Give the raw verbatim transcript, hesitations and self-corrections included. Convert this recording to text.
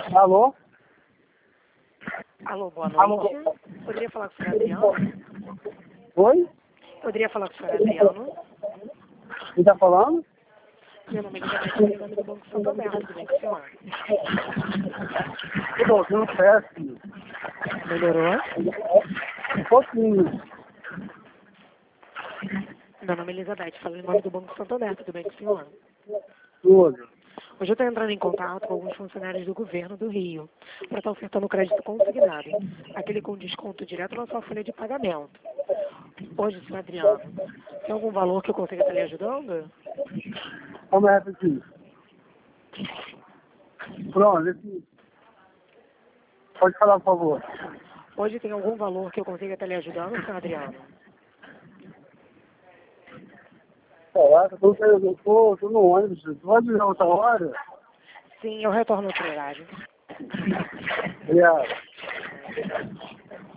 Alô? Alô, boa noite. Alô? Poderia falar com o senhor Adriano? Oi? Poderia falar com o senhor Adriano? Quem tá falando? Meu nome é Elizabeth, ligando do Banco Santander, tudo bem com o senhor? Tudo bem, tudo certo. Melhorou? Um pouquinho. Meu nome é Elizabeth, falo em nome do Banco Santander, tudo bem com o senhor? Tudo. Hoje eu estou entrando em contato com alguns funcionários do governo do Rio para estar ofertando crédito consignado, aquele com desconto direto na sua folha de pagamento. Hoje, senhor Adriano, tem algum valor que eu consiga estar lhe ajudando? Vamos repetir. Pronto, esse... Pode falar, por favor. Hoje tem algum valor que eu consiga estar lhe ajudando, senhor Adriano? Caraca, eu tô, eu tô, eu tô no ônibus. Pode ir outra hora? Sim, eu retorno ao horário. Obrigado.